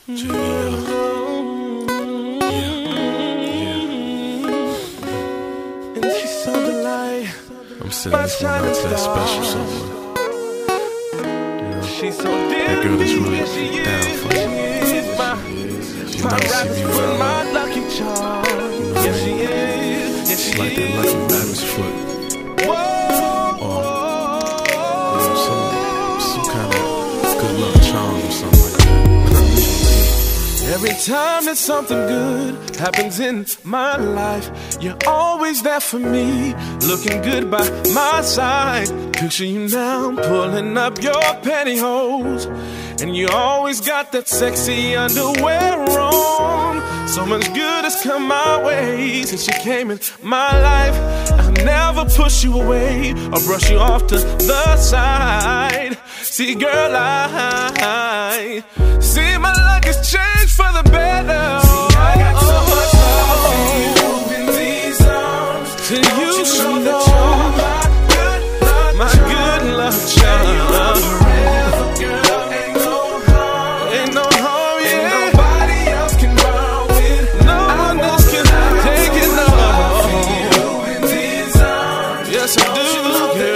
And she's so delightful. I'm sending this one out to that special someone. She's so that girl that's really down for you. My rabbit's foot, my lucky charm. Yes, she is. Yes, she's like that lucky rabbit's foot. Or some kind of good luck charm or something like that. Every time that something good happens in my life, you're always there for me, looking good by my side. Picture you now pulling up your pantyhose, and you always got that sexy underwear on. So much good has come my way since you came in my life. I'll never push you away or brush you off to the side. See, girl, I see my luck has changed for the better. See, I got so much love for you in these arms. And you should know my good luck charm. Forever, girl, ain't no harm. Ain't no harm, yeah. Ain't nobody else can run with. No one else can take it off. You in these arms. Yes, I do, girl.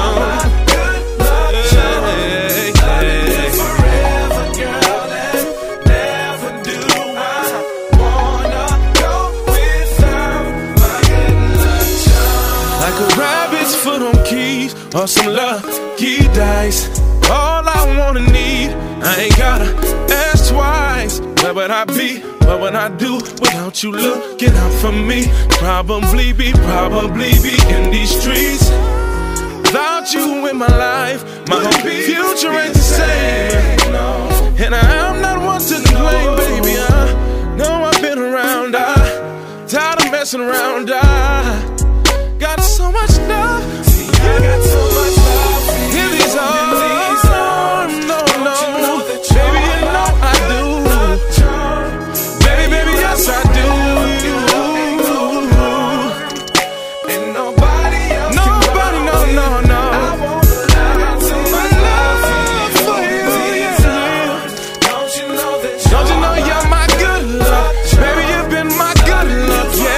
Or some lucky dice. All I wanna need, I ain't gotta ask twice. Where would I be, what would I do without you looking out for me? Probably be in these streets. Without you in my life, my whole future ain't the same. And I'm not one to complain, baby. I know I've been around, tired of messing around. I got so much love. I got so much love in these arms. No, baby, you know I do. Baby, yes I do. Ain't nobody else. Nobody, no. I got so much love for you. Don't you know that? Don't you know you're my good luck? Baby, you've been my good luck. Yeah.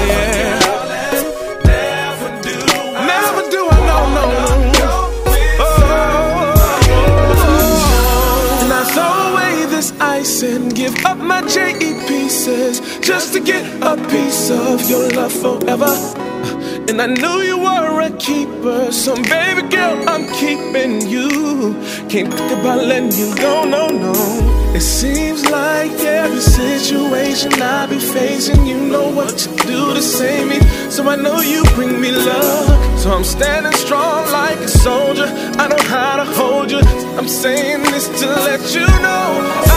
And give up my J.E. pieces just to get a piece of your love forever. And I knew you were a keeper, so baby girl, I'm keeping you. Can't think about letting you go, no. It seems like every situation I be facing, you know what to do to save me. So I know you bring me love, so I'm standing strong like a soldier. I know how to hold you. I'm saying this to let you know